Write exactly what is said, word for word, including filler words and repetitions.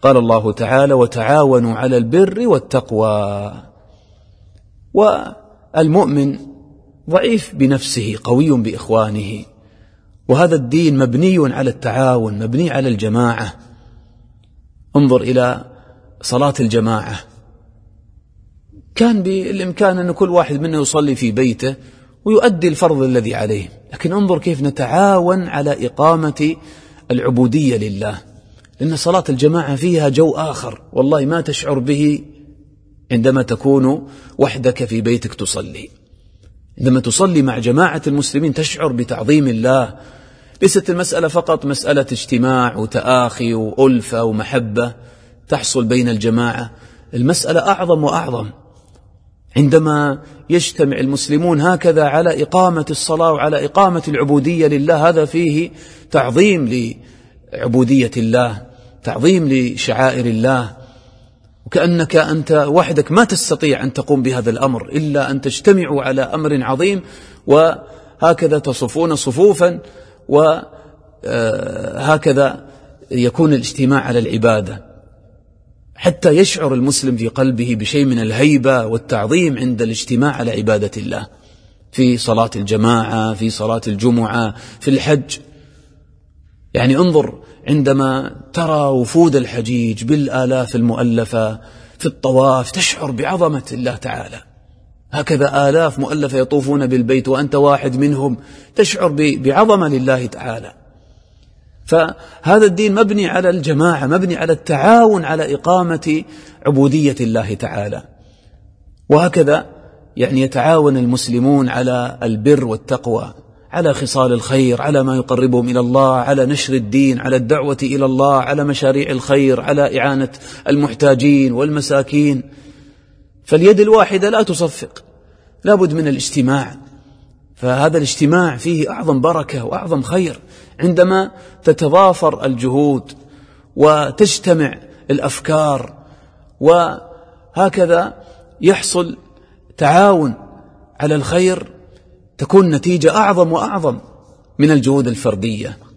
قال الله تعالى: وتعاونوا على البر والتقوى. والمؤمن ضعيف بنفسه قوي بإخوانه، وهذا الدين مبني على التعاون، مبني على الجماعة. انظر إلى صلاة الجماعة، كان بالإمكان أن كل واحد منا يصلي في بيته ويؤدي الفرض الذي عليه، لكن انظر كيف نتعاون على إقامة العبودية لله، لأن صلاة الجماعة فيها جو آخر والله ما تشعر به عندما تكون وحدك في بيتك تصلي. عندما تصلي مع جماعة المسلمين تشعر بتعظيم الله. ليست المسألة فقط مسألة اجتماع وتآخي وألفة ومحبة تحصل بين الجماعة، المسألة أعظم وأعظم. عندما يجتمع المسلمون هكذا على إقامة الصلاة وعلى إقامة العبودية لله، هذا فيه تعظيم لعبودية الله، تعظيم لشعائر الله، وكأنك أنت وحدك ما تستطيع أن تقوم بهذا الأمر إلا أن تجتمعوا على أمر عظيم، وهكذا تصفون صفوفا، وهكذا يكون الاجتماع على العبادة، حتى يشعر المسلم في قلبه بشيء من الهيبة والتعظيم عند الاجتماع على عبادة الله، في صلاة الجماعة، في صلاة الجمعة، في الحج. يعني انظر عندما ترى وفود الحجيج بالآلاف المؤلفة في الطواف تشعر بعظمة الله تعالى، هكذا آلاف مؤلفة يطوفون بالبيت وأنت واحد منهم، تشعر بعظمة لله تعالى. فهذا الدين مبني على الجماعة، مبني على التعاون على إقامة عبودية الله تعالى. وهكذا يعني يتعاون المسلمون على البر والتقوى، على خصال الخير، على ما يقربهم إلى الله، على نشر الدين، على الدعوة إلى الله، على مشاريع الخير، على إعانة المحتاجين والمساكين. فاليد الواحدة لا تصفق، لابد من الاجتماع. فهذا الاجتماع فيه أعظم بركة وأعظم خير، عندما تتضافر الجهود وتجتمع الأفكار، وهكذا يحصل تعاون على الخير، تكون نتيجة أعظم وأعظم من الجهود الفردية.